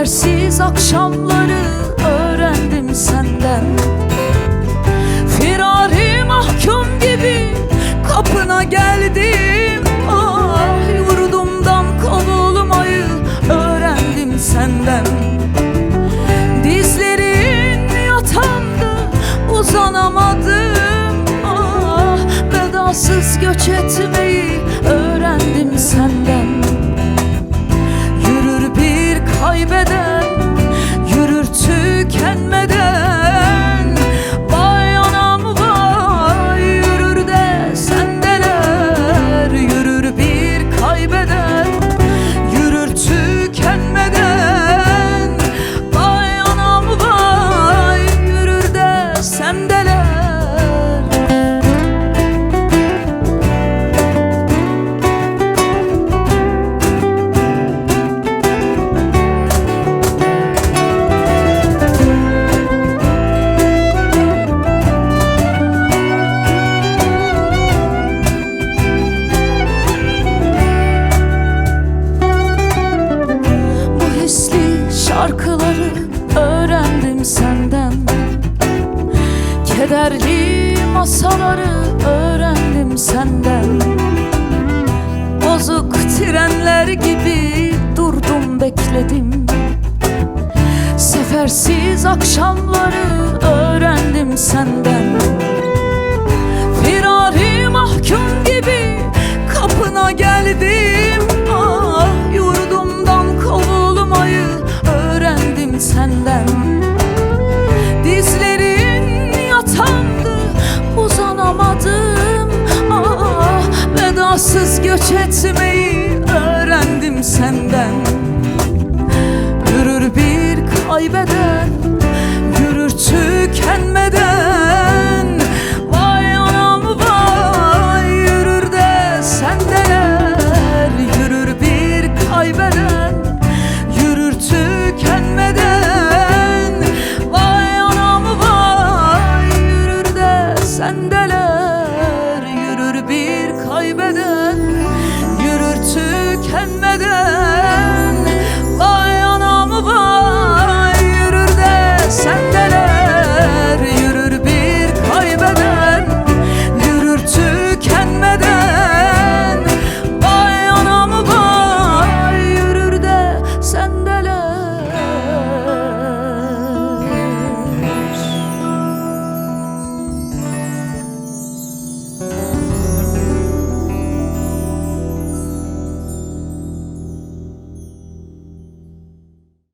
Sefersiz akşamları öğrendim senden. Firari mahkum gibi kapına geldim. Ah, yurdumdan kovulmayı öğrendim senden. Dizlerin yatandı, uzanamadım. Ah, vedasız göç etmeyi öğrendim senden. Yürür bir kaybeden, yürür tükenmeden. Vay anam vay, yürür de sendeler. Yürür bir kaybeden, yürür tükenmeden. Vay anam vay, yürür de sendeler. Şarkıları öğrendim senden. Kederli masaları öğrendim senden. Bozuk trenler gibi durdum bekledim. Sefersiz akşamları öğrendim senden. Firari mahkum gibi kapına geldim. Ah, yurdumdan kovulmayı öğrendim senden. Dizlerin yatandı, uzanamadım. Ah, vedasız göç etmeyi öğrendim senden. Yürür bir kaybeden,